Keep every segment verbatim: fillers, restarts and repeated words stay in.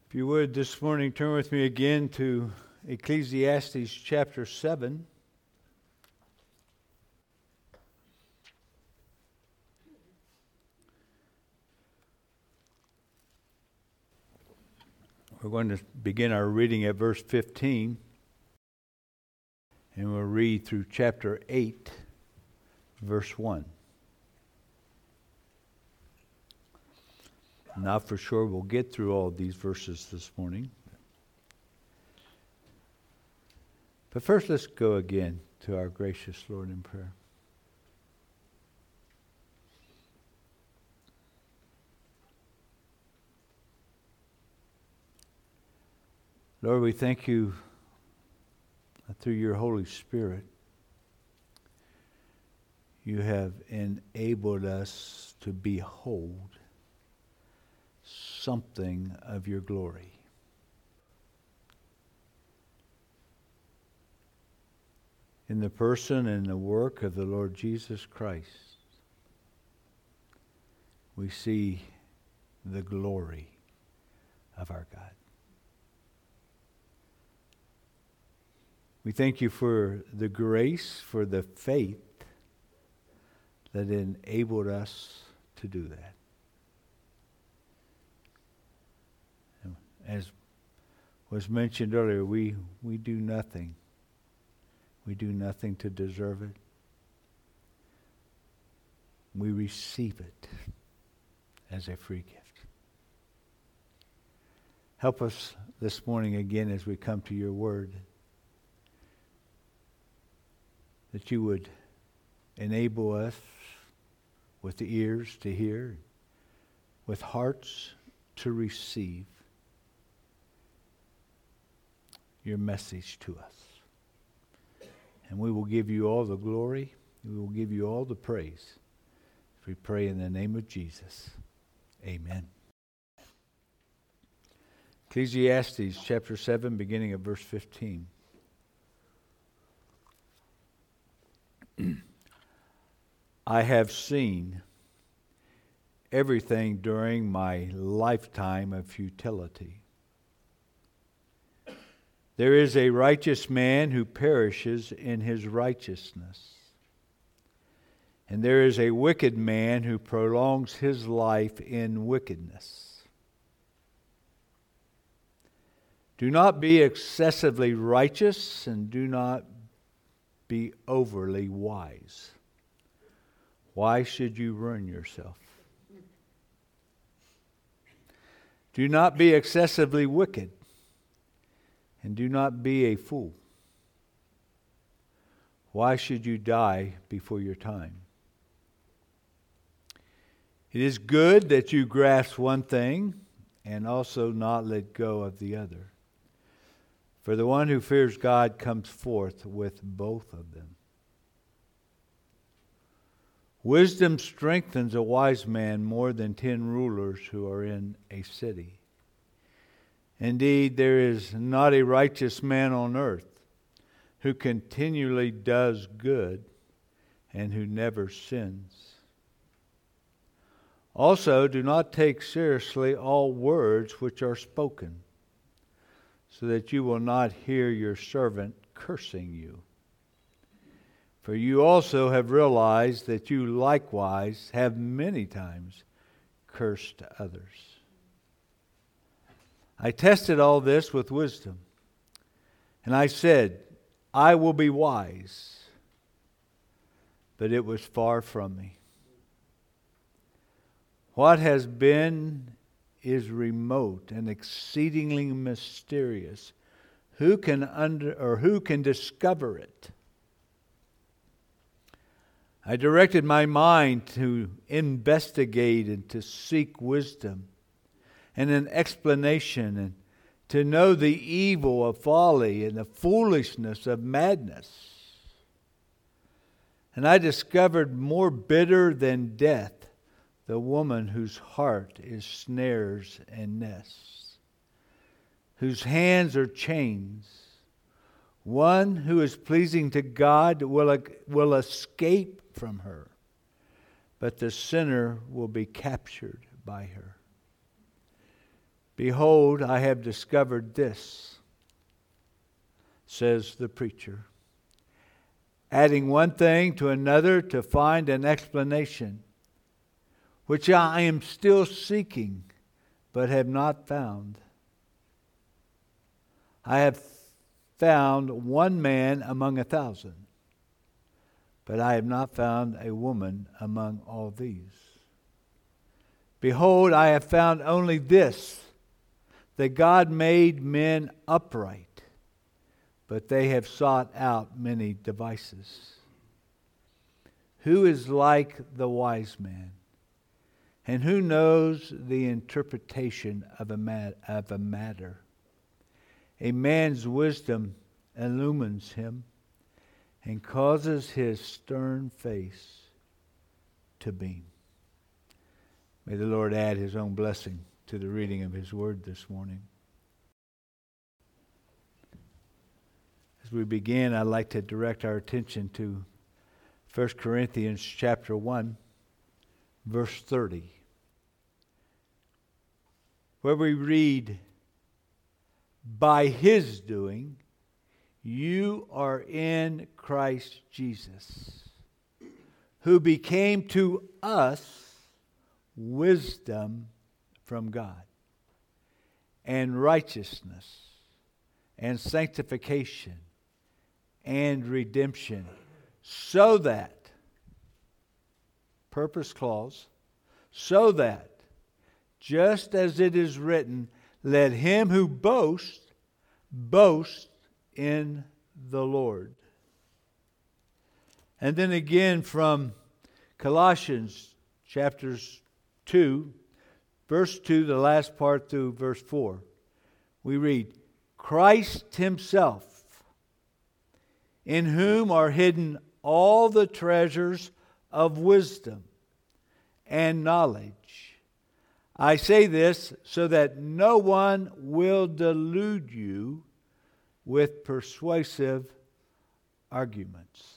If you would, this morning, turn with me again to Ecclesiastes chapter seven. We're going to begin our reading at verse fifteen, and we'll read through chapter eight, verse one. Not for sure we'll get through all of these verses this morning. But first, let's go again to our gracious Lord in prayer. Lord, we thank you through your Holy Spirit. You have enabled us to behold something of your glory. In the person and the work of the Lord Jesus Christ, we see the glory of our God. We thank you for the grace, for the faith that enabled us to do that. As was mentioned earlier, we, we do nothing. We do nothing to deserve it. We receive it as a free gift. Help us this morning again as we come to your word, that you would enable us with the ears to hear, with hearts to receive your message to us. And we will give you all the glory. We will give you all the praise. We pray in the name of Jesus. Amen. Ecclesiastes chapter seven, beginning at verse fifteen. I have seen everything during my lifetime of futility. There is a righteous man who perishes in his righteousness, and there is a wicked man who prolongs his life in wickedness. Do not be excessively righteous, and do not be overly wise. Why should you ruin yourself? Do not be excessively wicked, and do not be a fool. Why should you die before your time? It is good that you grasp one thing and also not let go of the other. For the one who fears God comes forth with both of them. Wisdom strengthens a wise man more than ten rulers who are in a city. Indeed, there is not a righteous man on earth who continually does good and who never sins. Also, do not take seriously all words which are spoken, so that you will not hear your servant cursing you. For you also have realized that you likewise have many times cursed others. I tested all this with wisdom, and I said, I will be wise, but it was far from me. What has been is remote and exceedingly mysterious. Who can under or who can discover it? I directed my mind to investigate and to seek wisdom and an explanation, and to know the evil of folly and the foolishness of madness. And I discovered more bitter than death the woman whose heart is snares and nests, whose hands are chains. One who is pleasing to God will, will escape from her, but the sinner will be captured by her. Behold, I have discovered this, says the preacher, adding one thing to another to find an explanation, which I am still seeking, but have not found. I have found one man among a thousand, but I have not found a woman among all these. Behold, I have found only this, that God made men upright, but they have sought out many devices. Who is like the wise man? And who knows the interpretation of a, mat- of a matter? A man's wisdom illumines him and causes his stern face to beam. May the Lord add His own blessing to the reading of His Word this morning. As we begin, I'd like to direct our attention to First Corinthians chapter one, verse thirty, where we read, "By His doing, you are in Christ Jesus, who became to us wisdom from God, and righteousness, and sanctification, and redemption, so that," purpose clause, "so that, just as it is written, let him who boasts, boast in the Lord." And then again from Colossians chapters two, verse two, the last part through verse four, we read, "Christ Himself, in whom are hidden all the treasures of wisdom and knowledge. I say this so that no one will delude you with persuasive arguments."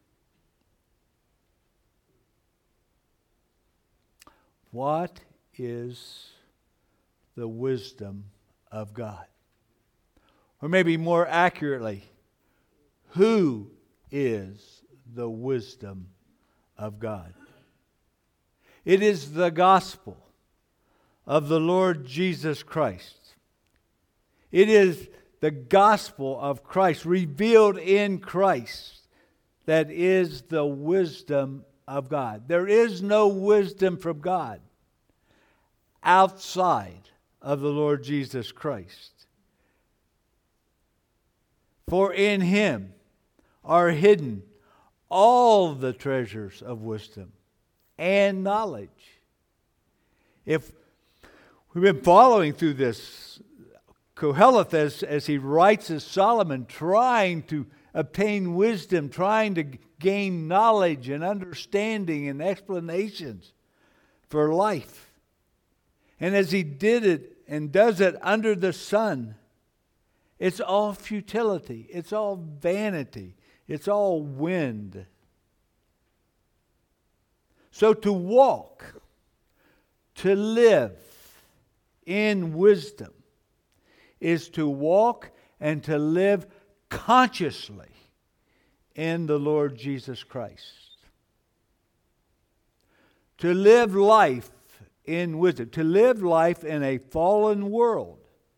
What is the wisdom of God? Or maybe more accurately, who is the wisdom of God? It is the gospel of the Lord Jesus Christ. It is the gospel of Christ, revealed in Christ, that is the wisdom of God. There is no wisdom from God outside of the Lord Jesus Christ. For in Him are hidden all the treasures of wisdom and knowledge. If we've been following through this, Koheleth, as, as he writes as Solomon, trying to obtain wisdom, trying to gain knowledge and understanding and explanations for life. And as he did it and does it under the sun, it's all futility. It's all vanity. It's all wind. So to walk, to live in wisdom, is to walk and to live consciously in the Lord Jesus Christ. To live life in wisdom, to live life in a fallen world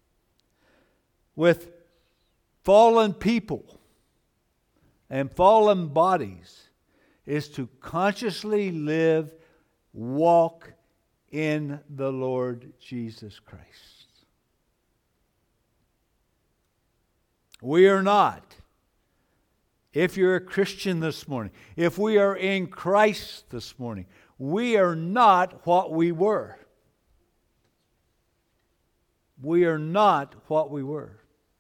with fallen people and fallen bodies, is to consciously live, walk in the Lord Jesus Christ. We are not, if you're a Christian this morning, if we are in Christ this morning, we are not what we were. We are not what we were.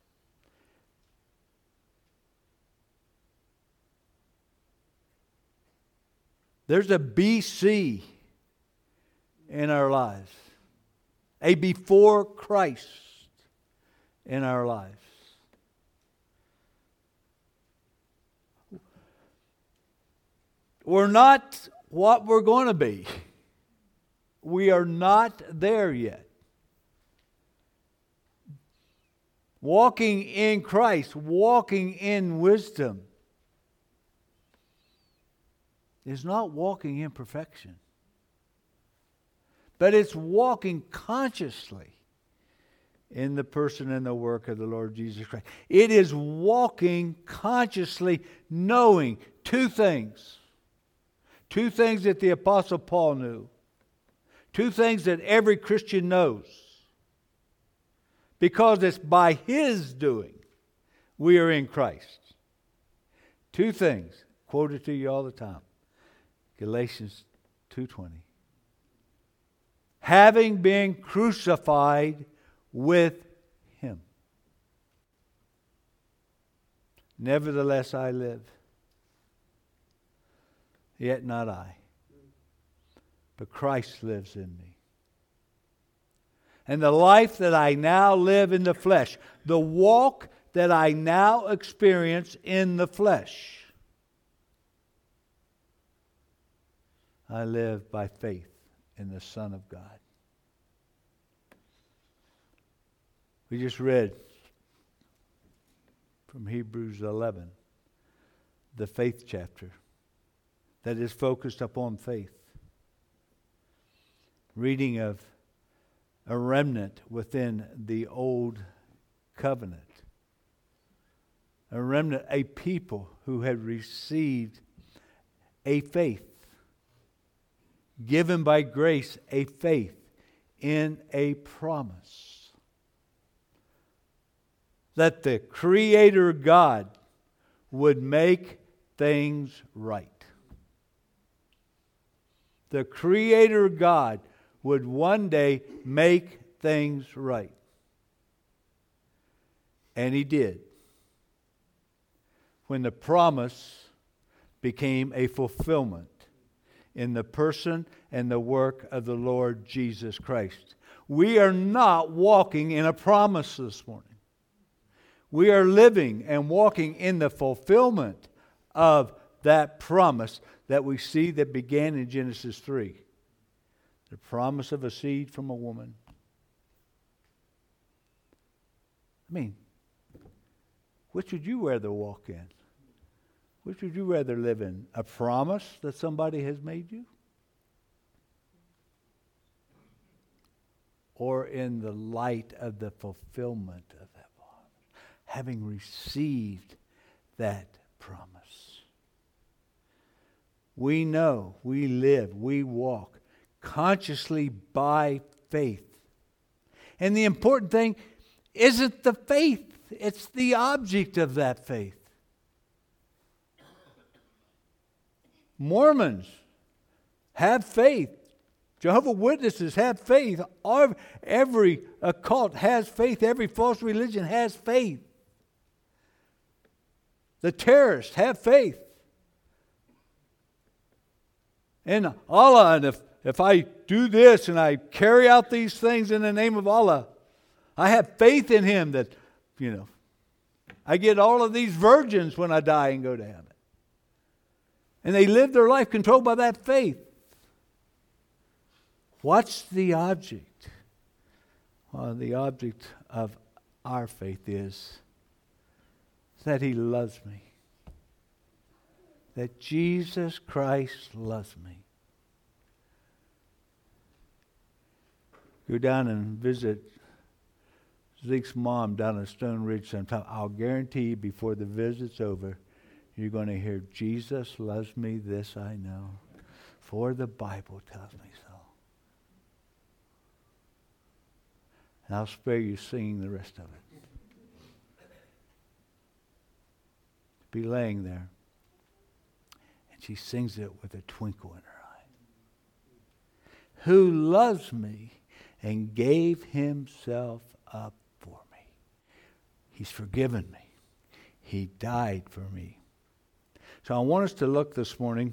There's a B C in our lives, a before Christ in our lives. We're not what we're going to be. We are not there yet. Walking in Christ, walking in wisdom, is not walking in perfection, but it's walking consciously in the person and the work of the Lord Jesus Christ. It is walking consciously, knowing two things. Two things that the Apostle Paul knew. Two things that every Christian knows. Because it's by His doing we are in Christ. Two things, quoted to you all the time. Galatians two twenty. Having been crucified with Him. Nevertheless I live. Yet not I, but Christ lives in me. And the life that I now live in the flesh, the walk that I now experience in the flesh, I live by faith in the Son of God. We just read from Hebrews eleven, the faith chapter, that is focused upon faith. Reading of a remnant within the old covenant. A remnant, a people who had received a faith, given by grace, a faith in a promise that the Creator God would make things right. The Creator God would one day make things right. And He did. When the promise became a fulfillment in the person and the work of the Lord Jesus Christ. We are not walking in a promise this morning. We are living and walking in the fulfillment of that promise that we see that began in Genesis three. The promise of a seed from a woman. I mean, which would you rather walk in? Which would you rather live in? A promise that somebody has made you? Or in the light of the fulfillment of that promise? Having received that promise. We know, we live, we walk consciously by faith. And the important thing isn't the faith, it's the object of that faith. Mormons have faith. Jehovah's Witnesses have faith. Every occult has faith. Every false religion has faith. The terrorists have faith. And Allah, and if, if I do this and I carry out these things in the name of Allah, I have faith in Him that, you know, I get all of these virgins when I die and go to heaven. And they live their life controlled by that faith. What's the object? Well, the object of our faith is that He loves me. That Jesus Christ loves me. Go down and visit Zeke's mom down at Stone Ridge sometime. I'll guarantee you before the visit's over, you're going to hear, Jesus loves me, this I know, for the Bible tells me so. And I'll spare you singing the rest of it. Be laying there. And she sings it with a twinkle in her eye. Who loves me and gave Himself up for me. He's forgiven me. He died for me. So I want us to look this morning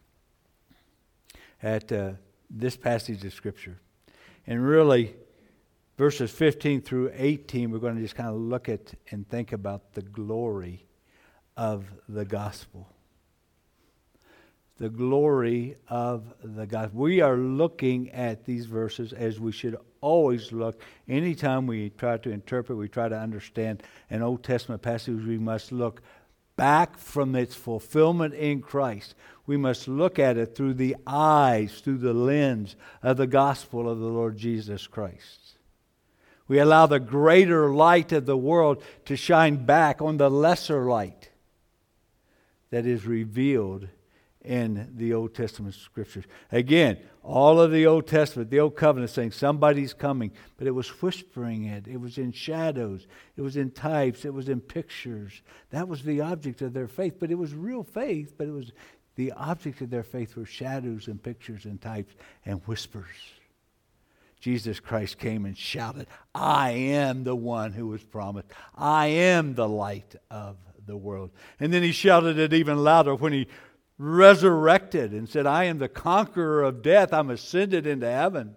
at uh, this passage of Scripture. And really, verses fifteen through eighteen, we're going to just kind of look at and think about the glory of the gospel. The glory of the gospel. We are looking at these verses as we should always look, anytime we try to interpret, we try to understand an Old Testament passage, we must look back from its fulfillment in Christ. We must look at it through the eyes, through the lens of the gospel of the Lord Jesus Christ. We allow the greater light of the world to shine back on the lesser light that is revealed in the Old Testament Scriptures. Again, all of the Old Testament, the Old Covenant, saying somebody's coming, but it was whispering it. It was in shadows. It was in types. It was in pictures. That was the object of their faith, but it was real faith, but it was the object of their faith were shadows and pictures and types and whispers. Jesus Christ came and shouted, I am the one who was promised. I am the light of the world. And then he shouted it even louder when he resurrected and said, I am the conqueror of death. I'm ascended into heaven.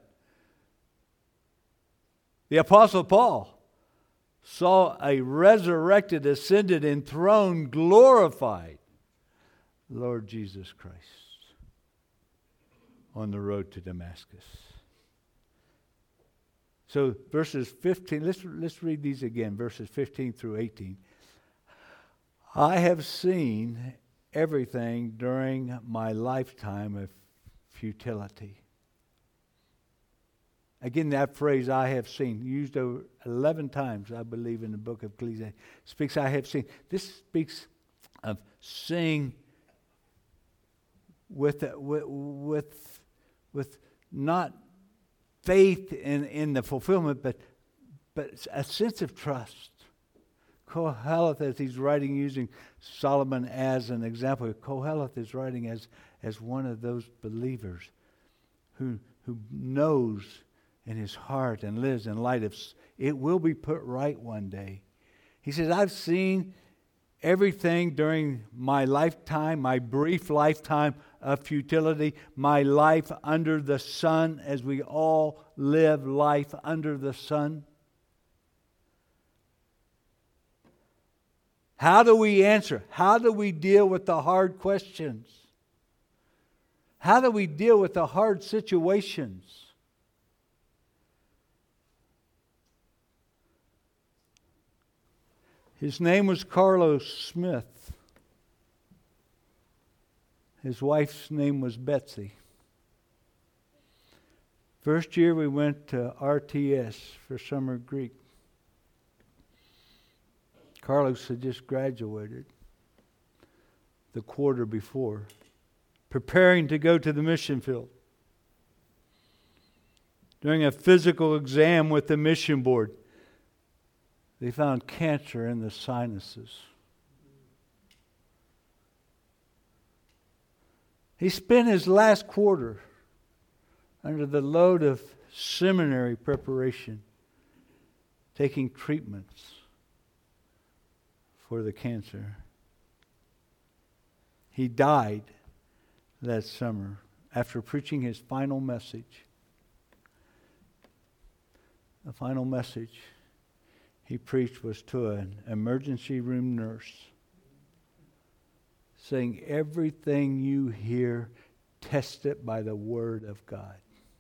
The Apostle Paul saw a resurrected, ascended, enthroned, glorified Lord Jesus Christ on the road to Damascus. So verses fifteen, let's, let's read these again, verses fifteen through eighteen. I have seen everything during my lifetime of futility. Again, that phrase, I have seen, used over eleven times, I believe, in the book of Ecclesiastes, speaks, I have seen. This speaks of seeing with, with, with, with not faith in, in the fulfillment, but, but a sense of trust. Koheleth, as he's writing using Solomon as an example, Koheleth is writing as, as one of those believers who, who knows in his heart and lives in light of it will be put right one day. He says, I've seen everything during my lifetime, my brief lifetime of futility, my life under the sun, as we all live life under the sun. How do we answer? How do we deal with the hard questions? How do we deal with the hard situations? His name was Carlos Smith. His wife's name was Betsy. First year we went to R T S for summer Greek. Carlos had just graduated the quarter before, preparing to go to the mission field. During a physical exam with the mission board, they found cancer in the sinuses. He spent his last quarter under the load of seminary preparation, taking treatments for the cancer. He died that summer after preaching his final message. The final message he preached was to an emergency room nurse, saying, everything you hear, test it by the Word of God.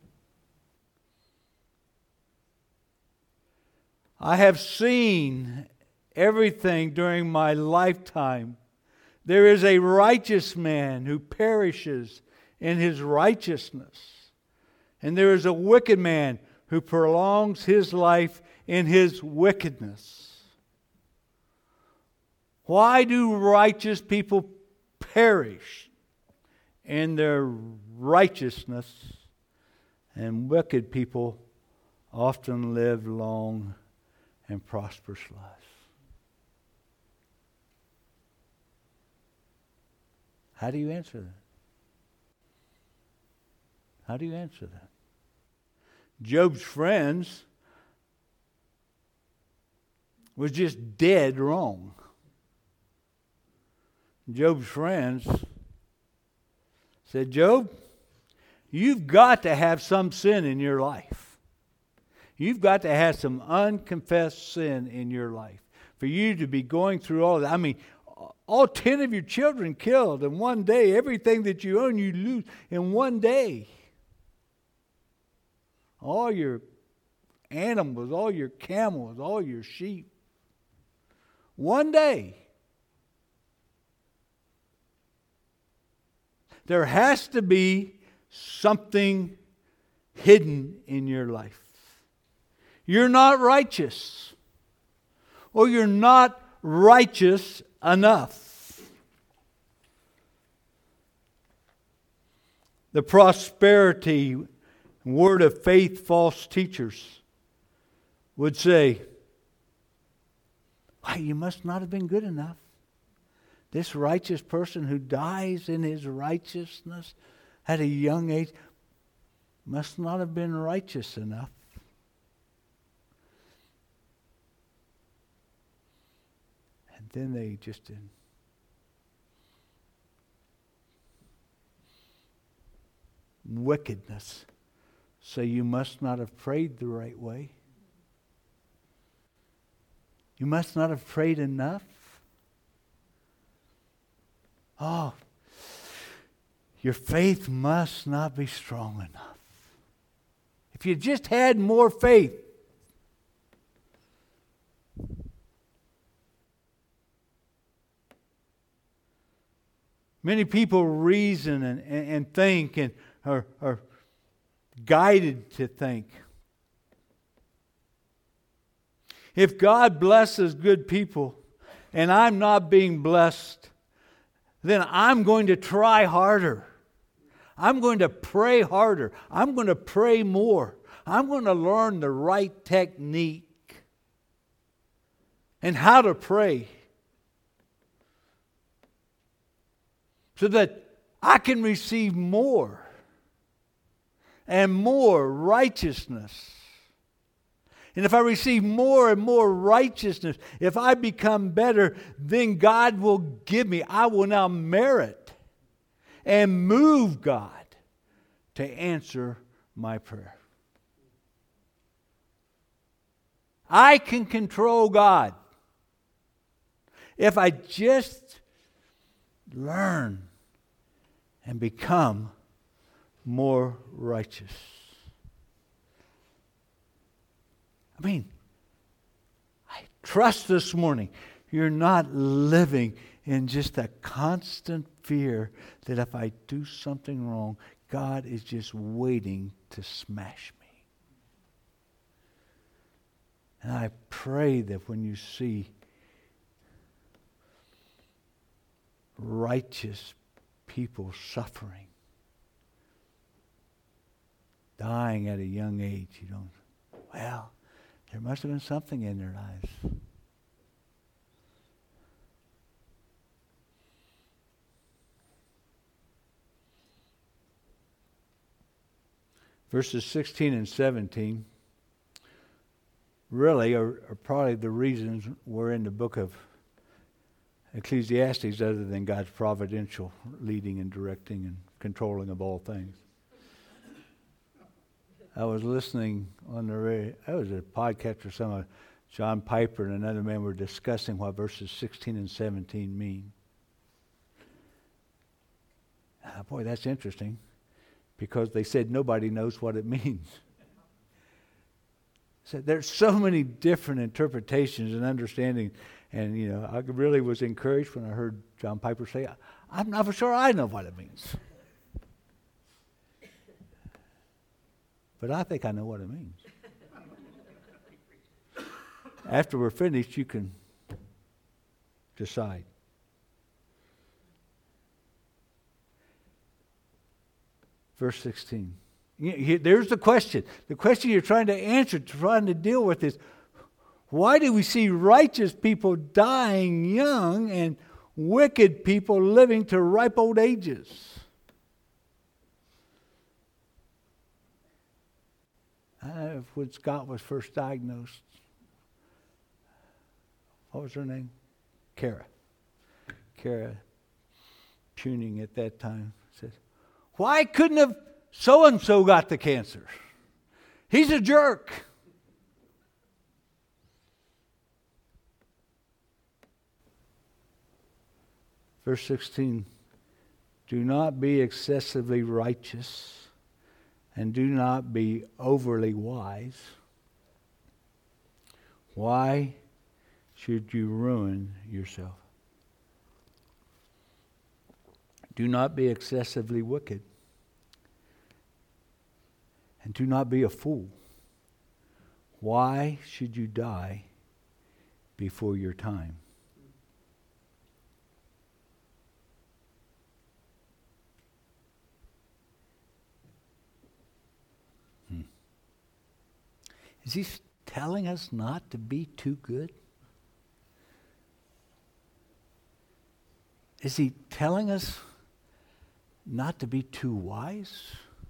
I have seen everything during my lifetime. There is a righteous man who perishes in his righteousness, and there is a wicked man who prolongs his life in his wickedness. Why do righteous people perish in their righteousness, and wicked people often live long and prosperous lives? How do you answer that? How do you answer that? Job's friends was just dead wrong. Job's friends said, Job, you've got to have some sin in your life. You've got to have some unconfessed sin in your life for you to be going through all that. I mean, all ten of your children killed in one day. Everything that you own, you lose in one day. All your animals, all your camels, all your sheep. One day, there has to be something hidden in your life. You're not righteous, or you're not righteous enough. The prosperity word of faith false teachers would say, why, you must not have been good enough. This righteous person who dies in his righteousness at a young age must not have been righteous enough. And then they just didn't. Wickedness. So you must not have prayed the right way. You must not have prayed enough. Oh, your faith must not be strong enough. If you just had more faith. Many people reason and, and, and think and are, are guided to think. If God blesses good people and I'm not being blessed, then I'm going to try harder. I'm going to pray harder. I'm going to pray more. I'm going to learn the right technique and how to pray so that I can receive more and more righteousness. And if I receive more and more righteousness, if I become better, then God will give me. I will now merit and move God to answer my prayer. I can control God if I just learn and become more righteous. I mean, I trust this morning you're not living in just a constant fear that if I do something wrong, God is just waiting to smash me. And I pray that when you see righteous people suffering, dying at a young age, you don't, well, there must have been something in their lives. Verses sixteen and seventeen really are, are probably the reasons we're in the book of Ecclesiastes other than God's providential leading and directing and controlling of all things. I was listening on the radio. That was a podcast or some of John Piper and another man were discussing what verses sixteen and seventeen mean. Ah, boy, that's interesting, because they said nobody knows what it means. So there's so many different interpretations and understanding, and you know, I really was encouraged when I heard John Piper say, "I'm not for sure I know what it means." But I think I know what it means. After we're finished, you can decide. Verse sixteen. There's the question. The question you're trying to answer, trying to deal with is, why do we see righteous people dying young and wicked people living to ripe old ages? Uh, when Scott was first diagnosed, what was her name? Kara. Kara Puning at that time said, why couldn't have so-and-so got the cancer? He's a jerk. Verse sixteen, do not be excessively righteous, and do not be overly wise. Why should you ruin yourself? Do not be excessively wicked. And do not be a fool. Why should you die before your time? Hmm. Is he telling us not to be too good? Is he telling us not to be too wise?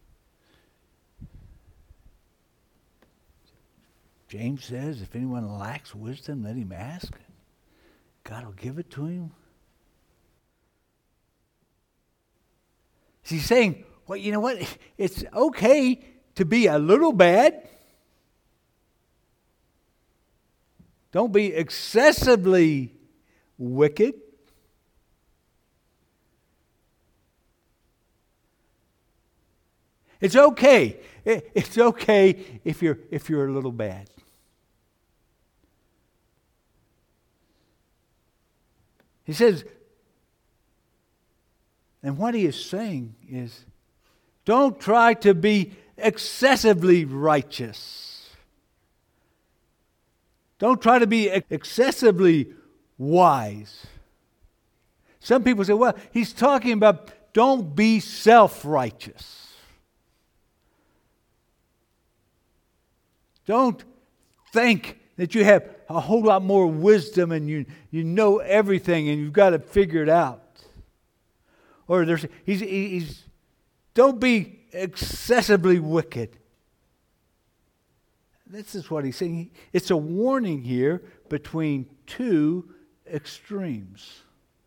James says, if anyone lacks wisdom, let him ask. God will give it to him. Is he saying, well, you know what? It's okay to be a little bad. Don't be excessively wicked. It's okay. It's okay if you're if you're a little bad. He says, and what he is saying is, don't try to be excessively righteous. Don't try to be excessively wise. Some people say, well, he's talking about don't be self-righteous. Don't think that you have a whole lot more wisdom and you, you know everything and you've got it figured out. Or there's he's, he's don't be excessively wicked. This is what he's saying. It's a warning here between two extremes.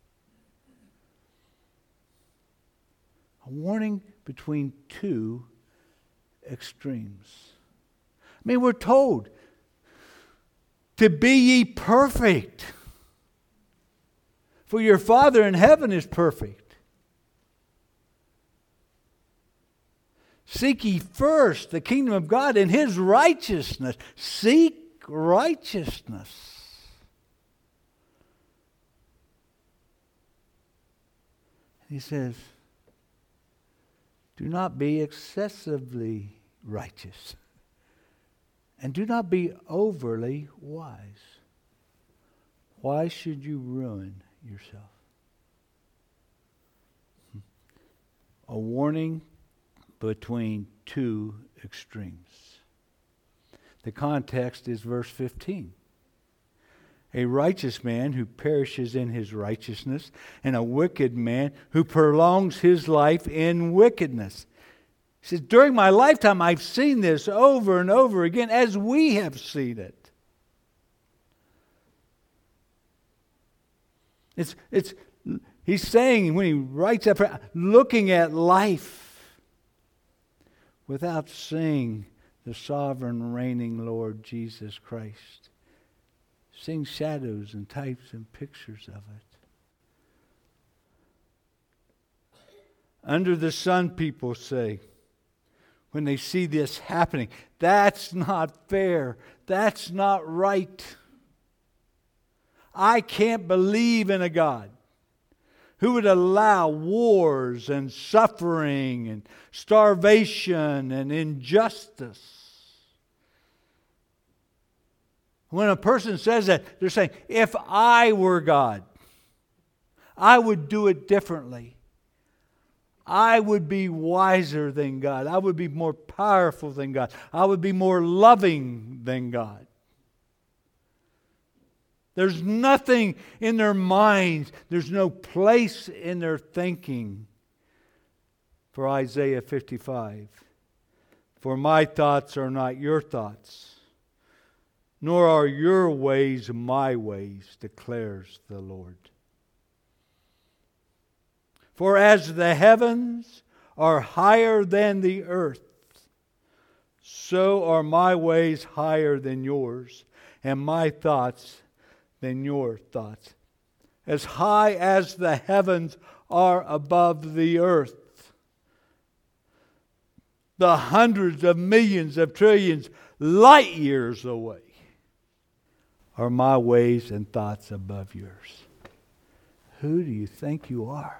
A warning between two extremes. I mean, we're told to be ye perfect, for your Father in heaven is perfect. Seek ye first the kingdom of God and His righteousness. Seek righteousness. He says, do not be excessively righteous. And do not be overly wise. Why should you ruin yourself? A warning between two extremes. The context is verse fifteen. A righteous man who perishes in his righteousness, and a wicked man who prolongs his life in wickedness. He says, during my lifetime, I've seen this over and over again, as we have seen it. It's, it's, he's saying, when he writes that, looking at life without seeing the sovereign, reigning Lord Jesus Christ. Seeing shadows and types and pictures of it. Under the sun, people say, when they see this happening, that's not fair. That's not right. I can't believe in a God who would allow wars and suffering and starvation and injustice. When a person says that, they're saying, if I were God, I would do it differently. I would be wiser than God. I would be more powerful than God. I would be more loving than God. There's nothing in their minds. There's no place in their thinking for Isaiah fifty-five. For my thoughts are not your thoughts, nor are your ways my ways, declares the Lord. For as the heavens are higher than the earth, so are my ways higher than yours, and my thoughts than your thoughts. As high as the heavens are above the earth, the hundreds of millions of trillions light years away. are my ways and thoughts above yours? Who do you think you are?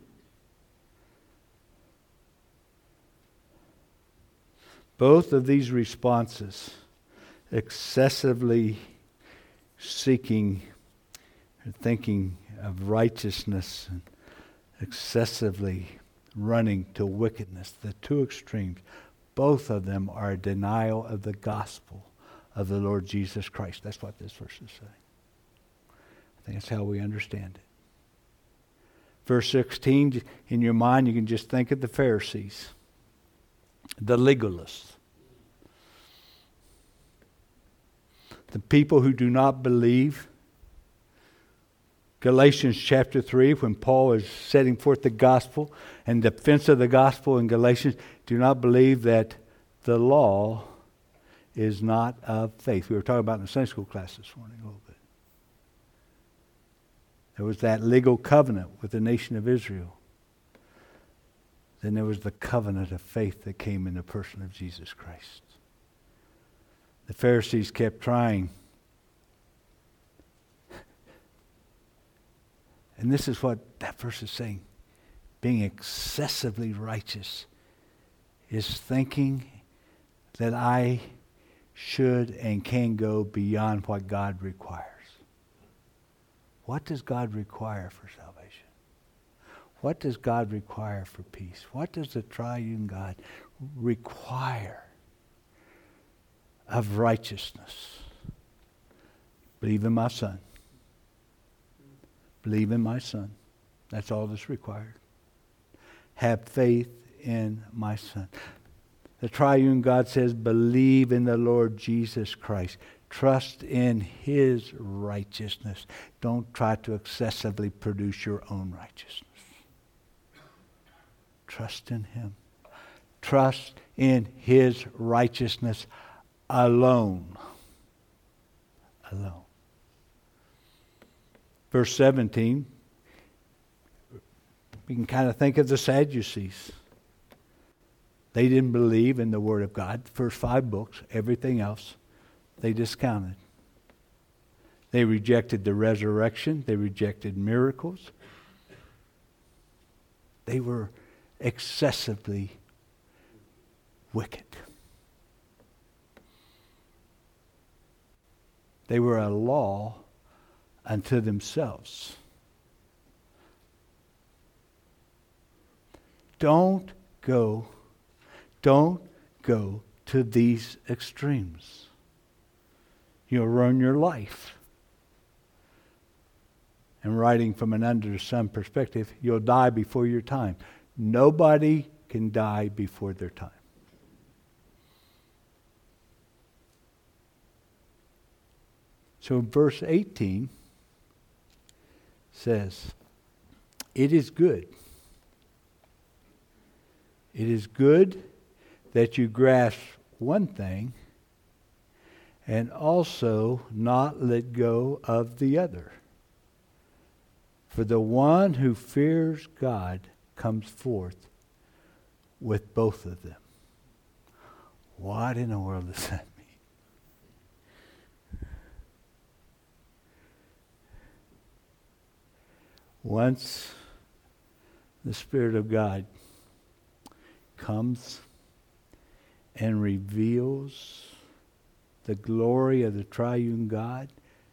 Both of these responses, excessively seeking and thinking of righteousness and excessively running to wickedness, the two extremes, both of them are a denial of the gospel of the Lord Jesus Christ. That's what this verse is saying. I think that's how we understand it. Verse sixteen, in your mind, you can just think of the Pharisees, the legalists, the people who do not believe. Galatians chapter three, when Paul is setting forth the gospel and defense of the gospel in Galatians, do not believe that the law is not of faith. We were talking about in the Sunday school class this morning a little bit. There was that legal covenant with the nation of Israel. Then there was the covenant of faith that came in the person of Jesus Christ. The Pharisees kept trying. And this is what that verse is saying. Being excessively righteous is thinking that I should and can go beyond what God requires. What does God require for salvation? What does God require for peace? What does the triune God require of righteousness? Believe in my Son. Believe in my Son. That's all that's required. Have faith in my Son. The triune God says, believe in the Lord Jesus Christ. Trust in His righteousness. Don't try to excessively produce your own righteousness. Trust in Him. Trust in His righteousness alone. Alone. Verse seventeen, we can kind of think of the Sadducees. They didn't believe in the Word of God. The first five books, everything else, they discounted. They rejected the resurrection. They rejected miracles. They were excessively wicked. They were a law unto themselves. Don't go, don't go to these extremes. You'll ruin your life. And writing from an under the sun perspective, you'll die before your time. Nobody can die before their time. So verse eighteen says, it is good. It is good that you grasp one thing and also not let go of the other. For the one who fears God comes forth with both of them. What in the world does that mean? Once the Spirit of God comes and reveals the glory of the triune God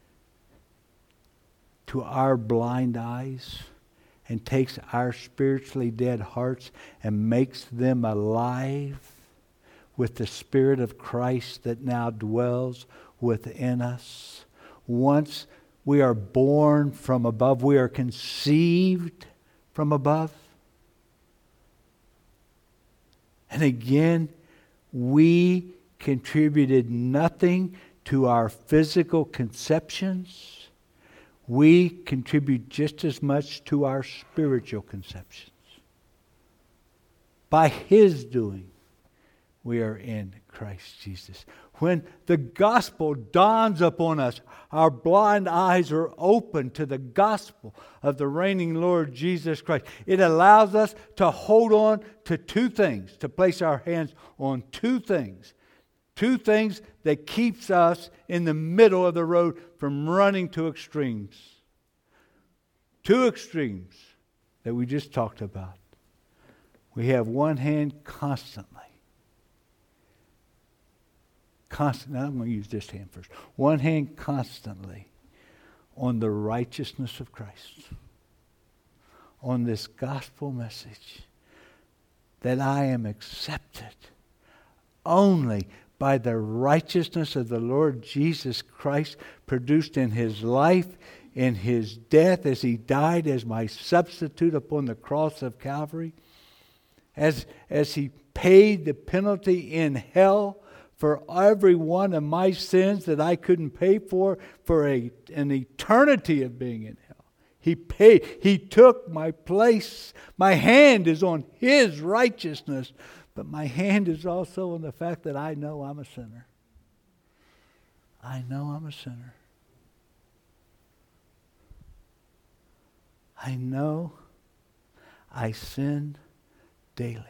to our blind eyes and takes our spiritually dead hearts and makes them alive with the Spirit of Christ that now dwells within us. Once we are born from above, we are conceived from above. And again, we contributed nothing to our physical conceptions. We contribute just as much to our spiritual conceptions. By His doing, we are in Christ Jesus. When the gospel dawns upon us, our blind eyes are open to the gospel of the reigning Lord Jesus Christ. It allows us to hold on to two things, to place our hands on two things. Two things that keeps us in the middle of the road from running to extremes. Two extremes that we just talked about. We have one hand constantly. Constant, now I'm going to use this hand first. One hand constantly on the righteousness of Christ. On this gospel message that I am accepted only by the righteousness of the Lord Jesus Christ produced in His life, in His death as He died as my substitute upon the cross of Calvary, as, as He paid the penalty in hell for every one of my sins that I couldn't pay for, for a, an eternity of being in hell. He paid. He took my place. My hand is on His righteousness, but my hand is also on the fact that I know I'm a sinner. I know I'm a sinner. I know I sin daily.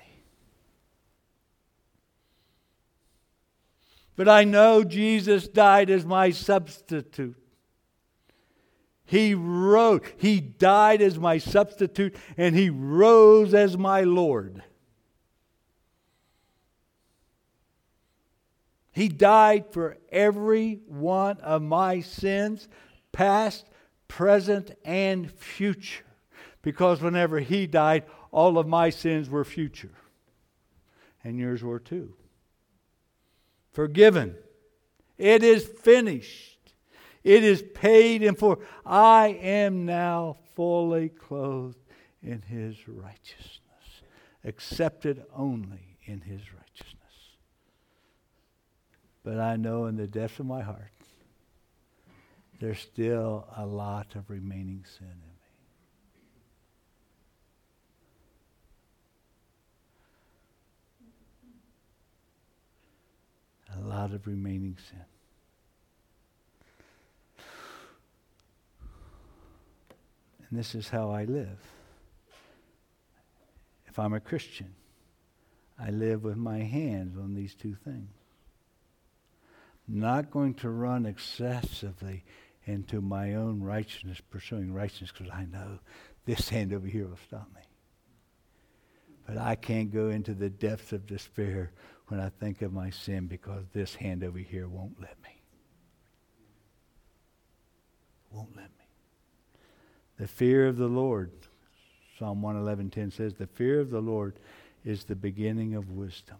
But I know Jesus died as my substitute. He rose. He died as my substitute, and He rose as my Lord. He died for every one of my sins, past, present, and future. Because whenever He died, all of my sins were future. And yours were too. Forgiven. It is finished. It is paid in full. I am now fully clothed in His righteousness. Accepted only in His righteousness. But I know in the depths of my heart, there's still a lot of remaining sin in me. A lot of remaining sin. And this is how I live. If I'm a Christian, I live with my hands on these two things. Not going to run excessively into my own righteousness, pursuing righteousness, because I know this hand over here will stop me. But I can't go into the depths of despair when I think of my sin, because this hand over here won't let me. Won't let me. The fear of the Lord, Psalm one eleven ten says, the fear of the Lord is the beginning of wisdom.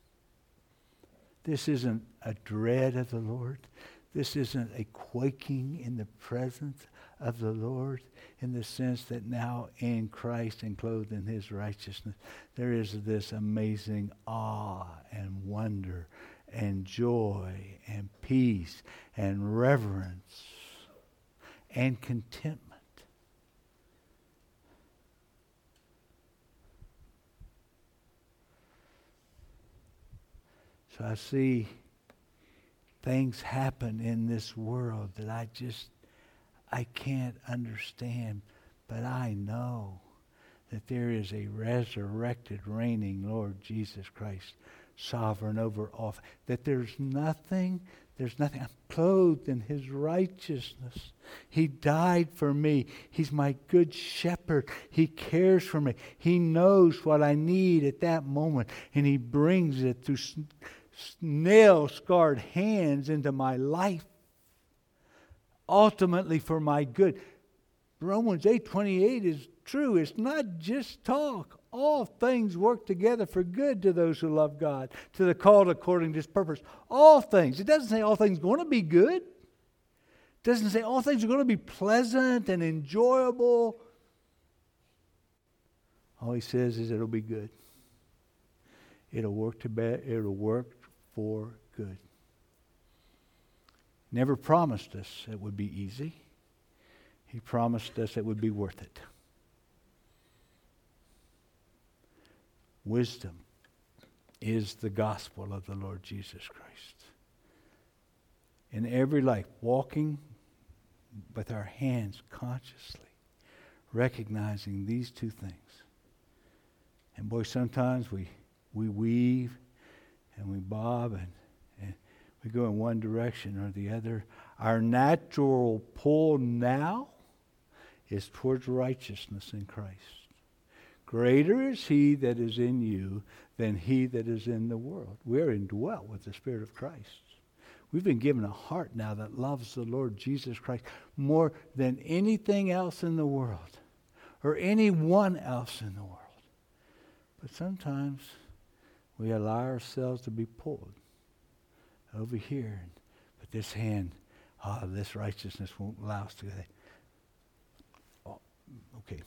This isn't a dread of the Lord. This isn't a quaking in the presence of the Lord, in the sense that now in Christ and clothed in His righteousness, there is this amazing awe and wonder and joy and peace and reverence and contentment. So I see things happen in this world that I just, I can't understand. But I know that there is a resurrected, reigning Lord Jesus Christ, sovereign over all. That there's nothing, there's nothing. I'm clothed in His righteousness. He died for me. He's my good shepherd. He cares for me. He knows what I need at that moment. And He brings it through nail-scarred hands into my life, ultimately for my good. Romans eight twenty-eight is true. It's not just talk. All things work together for good to those who love God, to the called according to His purpose. All things. It doesn't say all things are going to be good. It doesn't say all things are going to be pleasant and enjoyable. All He says is it'll be good. It'll work to be, it'll work for good. Never promised us it would be easy. He promised us it would be worth it. Wisdom is the gospel of the Lord Jesus Christ. In every life, walking with our hands consciously, recognizing these two things. And boy, sometimes we, we weave and we bob and, and we go in one direction or the other. Our natural pull now is towards righteousness in Christ. Greater is he that is in you than he that is in the world. We're indwelt with the Spirit of Christ. We've been given a heart now that loves the Lord Jesus Christ more than anything else in the world or anyone else in the world. But sometimes we allow ourselves to be pulled over here. But this hand, oh, this righteousness won't allow us to. Oh, okay.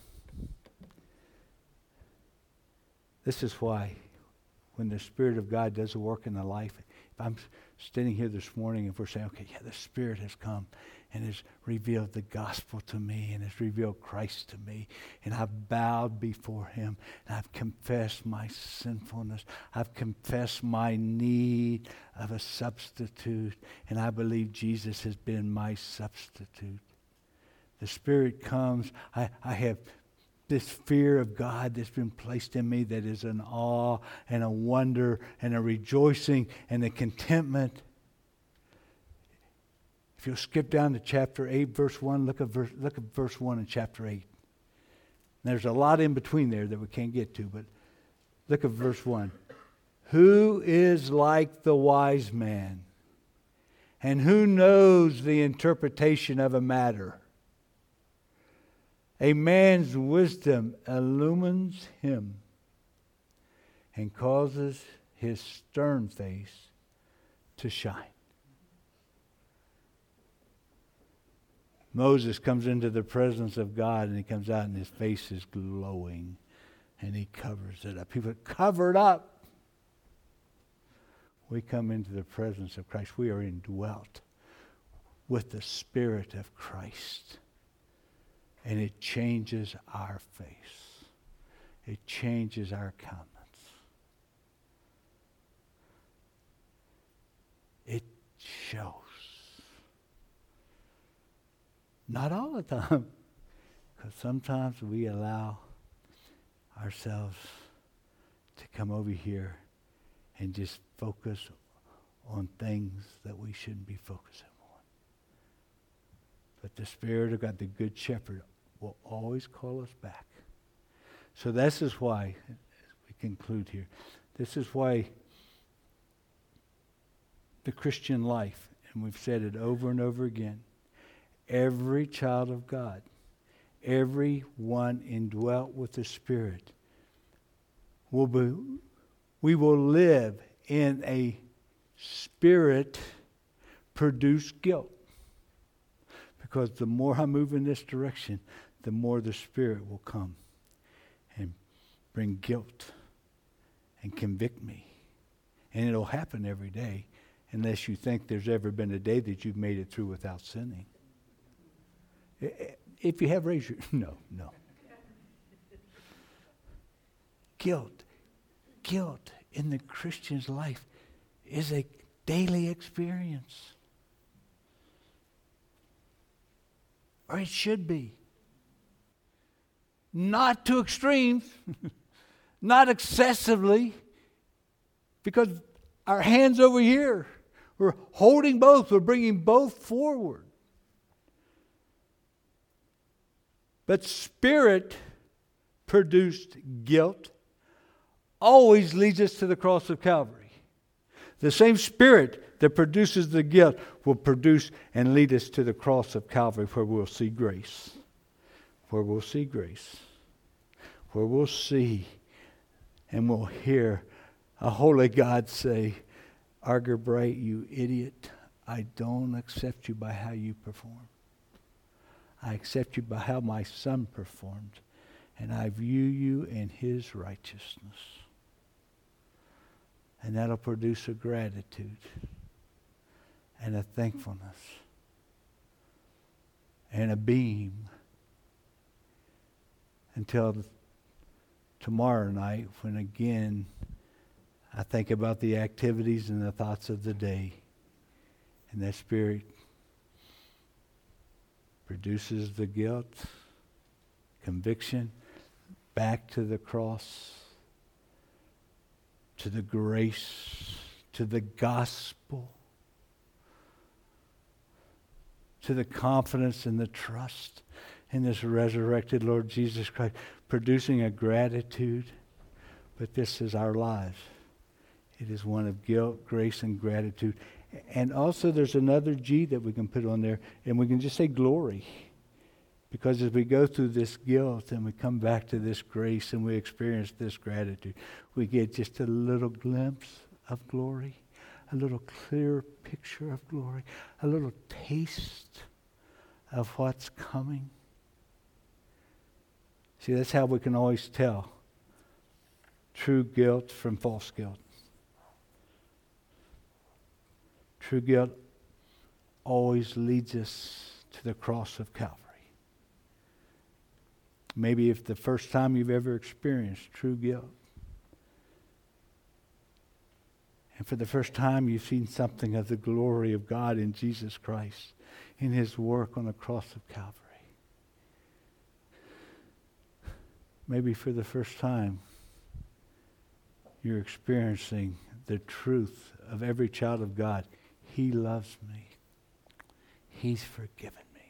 This is why when the Spirit of God does a work in the life, if I'm standing here this morning and we're saying, okay, yeah, the Spirit has come and has revealed the gospel to me and has revealed Christ to me, and I've bowed before him and I've confessed my sinfulness. I've confessed my need of a substitute, and I believe Jesus has been my substitute. The Spirit comes. I, I have this fear of God that's been placed in me that is an awe and a wonder and a rejoicing and a contentment. If you'll skip down to chapter eight, verse one, look at verse, look at verse one in chapter eight. There's a lot in between there that we can't get to, but look at verse one. Who is like the wise man? And who knows the interpretation of a matter? A man's wisdom illumines him and causes his stern face to shine. Moses comes into the presence of God and he comes out and his face is glowing and he covers it up. People cover it up. We come into the presence of Christ. We are indwelt with the Spirit of Christ. And it changes our face. It changes our countenance. It shows. Not all the time, because sometimes we allow ourselves to come over here and just focus on things that we shouldn't be focusing on. But the Spirit of God, the Good Shepherd, will always call us back. So this is why, as we conclude here, this is why the Christian life, and we've said it over and over again, every child of God, every one indwelt with the Spirit, will be, we will live in a Spirit-produced guilt. Because the more I move in this direction, the more the Spirit will come and bring guilt and convict me. And it'll happen every day unless you think there's ever been a day that you've made it through without sinning. If you have, raised your... No, no. Guilt. Guilt in the Christian's life is a daily experience. Or it should be. Not to extremes. Not excessively. Because our hands over here, we're holding both. We're bringing both forward. But Spirit-produced guilt always leads us to the cross of Calvary. The same Spirit that produces the guilt will produce and lead us to the cross of Calvary, where we'll see grace. Where we'll see grace. Where we'll see and we'll hear a holy God say, Arger Bright, you idiot, I don't accept you by how you perform. I accept you by how my Son performed, and I view you in his righteousness. And that'll produce a gratitude and a thankfulness and a beam until tomorrow night, when again I think about the activities and the thoughts of the day, and that Spirit produces the guilt, conviction, back to the cross, to the grace, to the gospel, to the confidence and the trust in this resurrected Lord Jesus Christ, producing a gratitude. But this is our lives. It is one of guilt, grace, and gratitude. And also there's another G that we can put on there, and we can just say glory. Because as we go through this guilt and we come back to this grace and we experience this gratitude, we get just a little glimpse of glory, a little clear picture of glory, a little taste of what's coming. See, that's how we can always tell true guilt from false guilt. True guilt always leads us to the cross of Calvary. Maybe if the first time you've ever experienced true guilt, and for the first time you've seen something of the glory of God in Jesus Christ, in His work on the cross of Calvary. Maybe for the first time you're experiencing the truth of every child of God. He loves me. He's forgiven me.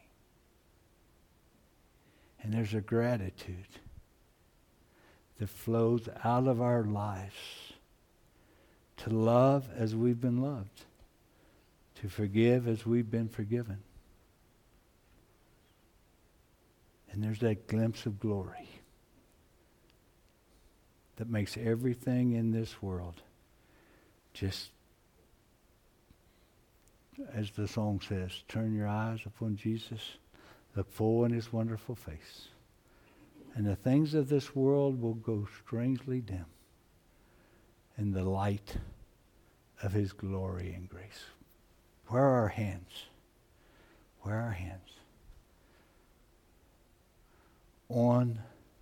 And there's a gratitude that flows out of our lives to love as we've been loved, to forgive as we've been forgiven. And there's that glimpse of glory that makes everything in this world just, as the song says, turn your eyes upon Jesus, look full in His wonderful face, and the things of this world will go strangely dim in the light of His glory and grace. Where are our hands? Where are our hands? On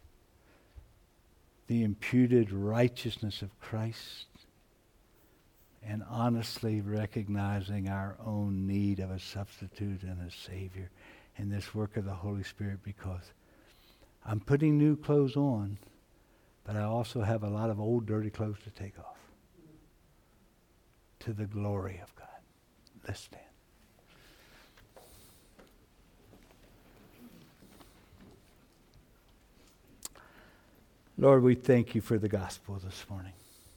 the imputed righteousness of Christ, and honestly recognizing our own need of a substitute and a Savior in this work of the Holy Spirit, because I'm putting new clothes on, but I also have a lot of old dirty clothes to take off. To the glory of God. Let's stand. Lord, we thank You for the gospel this morning.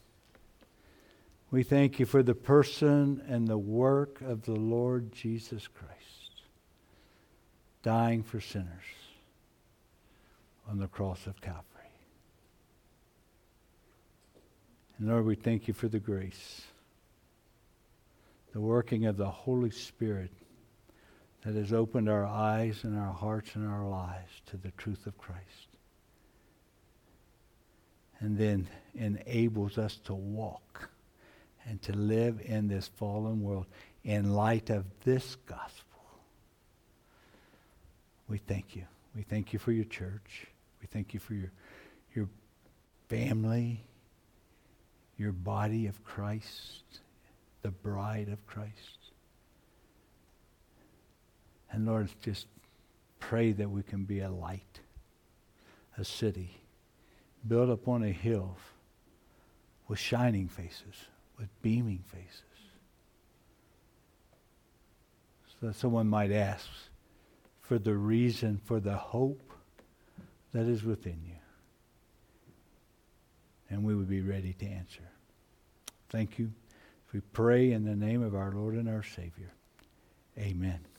We thank You for the person and the work of the Lord Jesus Christ, dying for sinners on the cross of Calvary. And Lord, we thank You for the grace, the working of the Holy Spirit that has opened our eyes and our hearts and our lives to the truth of Christ, and then enables us to walk and to live in this fallen world in light of this gospel. We thank You. We thank You for Your church. We thank You for your, your family, Your body of Christ, the bride of Christ. And Lord, just pray that we can be a light, a city built upon a hill with shining faces, with beaming faces. So that someone might ask for the reason, for the hope that is within You. And we would be ready to answer. Thank You. We pray in the name of our Lord and our Savior. Amen.